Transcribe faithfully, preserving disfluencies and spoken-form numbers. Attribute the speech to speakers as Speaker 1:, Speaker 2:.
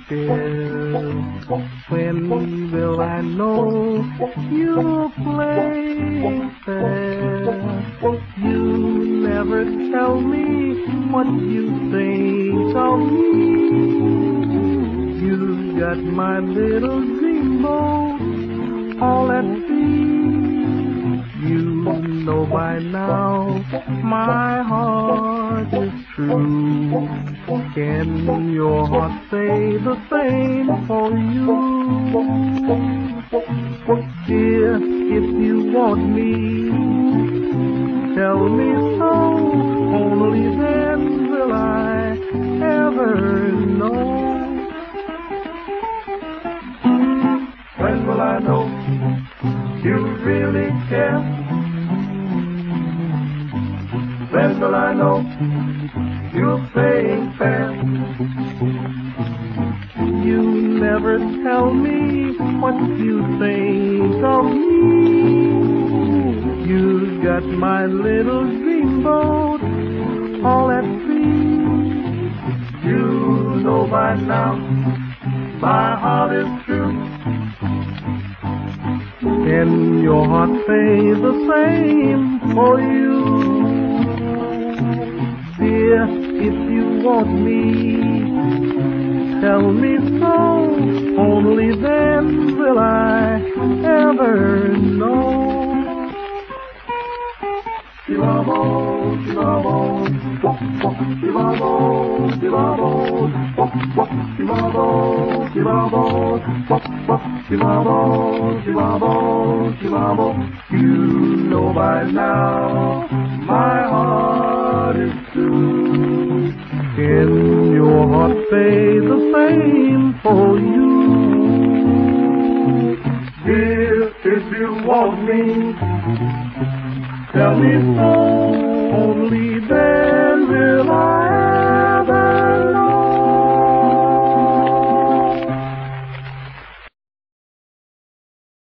Speaker 1: Dear, when will I know you'll play fair? You never tell me what you think of me. You got my little dreamboat all at sea. You know by now my heart is true. Can your heart say the same for you? Dear, if you want me, tell me so. Only then will I ever know. When will I know you really care? When will I know you're playing fair? You never tell me what you think of me. You got my little dreamboat all at sea. You know by now my heart is true. Can your heart say the same for you? Dear, if you want me, tell me so. Only then will I ever know. Shivamo, Shivamo, Shivamo, Shivamo, Shivamo, Shivamo, Shivamo, Shivamo, Shivamo. You know by now my heart is true. Can your heart say the same for you? Dear, if you want me, tell me so. Only then will I